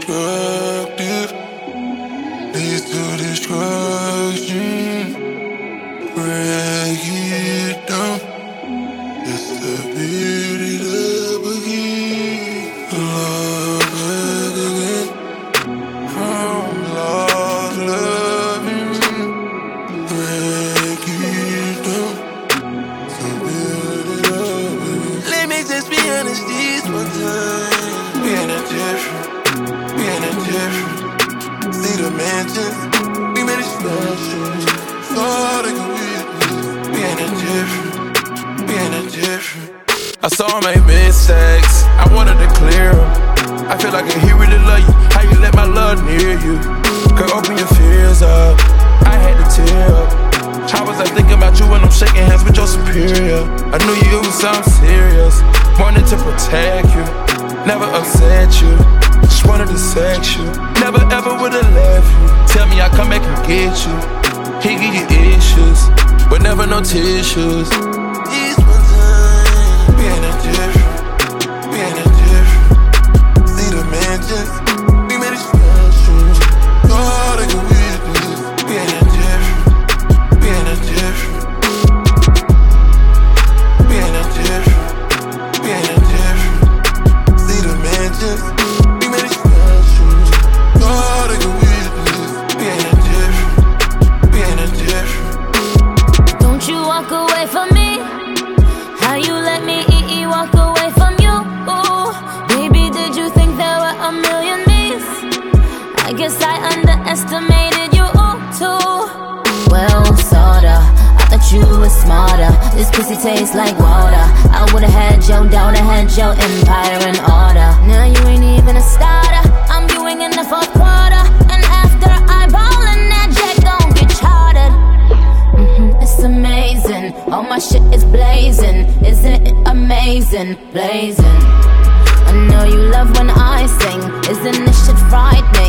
destructive, leads to destruction. Break it down, it's the beauty that begins. Love back again, from lost loving. Break it down, so build it up again. Let me just be honest this one time. We ain't that different, we ain't that different. See the mansions, we made it special. So they can witness. We ain't that different, we ain't that different. I saw her make mistakes, I wanted to clear them. I feel like he really love you, how you let my love near you. Could open your fears up, I had to tear up. How was I thinking about you when I'm shaking hands with your superior? I knew you was something serious, wanted to protect you, never upset you, just wanted to sex you. Never ever would've left you. Tell me I come back and get you. He give you issues, but never no tissues. This one time, we ain't that different, we ain't that different. See the mansions, we made it special. So they can witness. We ain't that different, we ain't that different. We ain't that different, we ain't that different. See the mansions, we made it special. So they can witness. We ain't that different, we ain't that different. Don't you walk away from me? How you let me walk away from you? Ooh, baby, did you think there were a million me's? I guess I underestimated you too. Well, sorta, I thought you were smarter. This pussy tastes like water. I would've had your daughter, had your empire in order. Now you ain't even a starter, I'm viewing in the fourth quarter. And after I ball in that jet, gon' get chartered. It's amazing, all my shit is blazing. Isn't it amazing, blazing? I know you love when I sing, isn't this shit frightening?